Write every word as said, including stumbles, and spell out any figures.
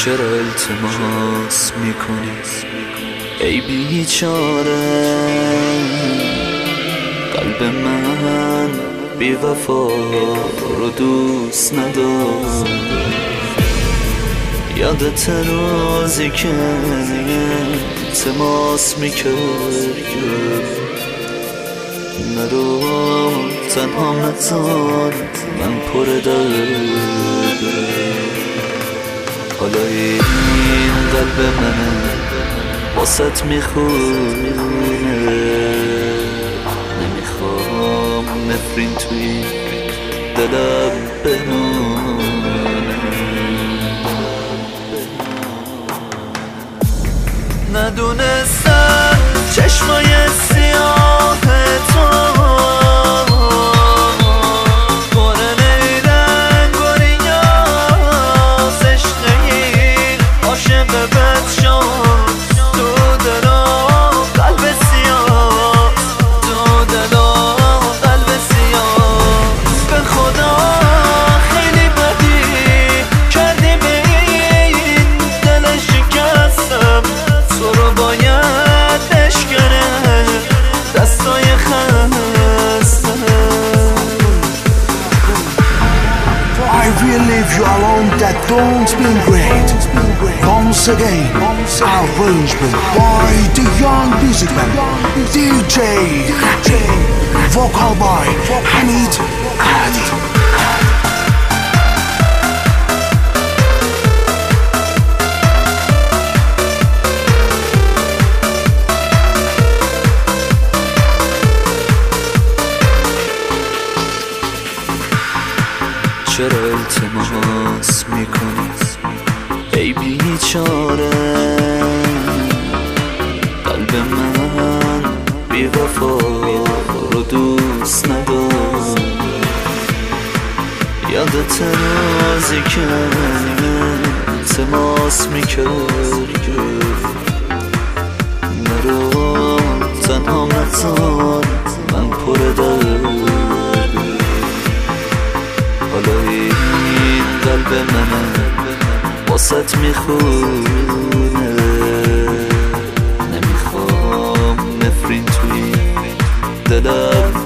چرا التماس میکنی ای بیچاره؟ قلب من بی وفا رو دوست نداشت. یادت روزی که التماس میکردی نرو تنها نزار من پر درد. حالا این قلب منه واسط میخونه، نمیخوام نفرین توی دلم بمونه. ندونستم چشمای سیاه تو leave you alone, that don't been great. Once again, arrangement by the young musician D J, vocal by Hamid Adi. چرا التماس میکنی ای بیچاره؟ قلب من بی وفا رو دوست نداشت. یادت روزی که التماس میکردی نرو تنها نزار من پر درد. حالا این قلب منه واسط میخونه، نمیخوام نفرین توی دلم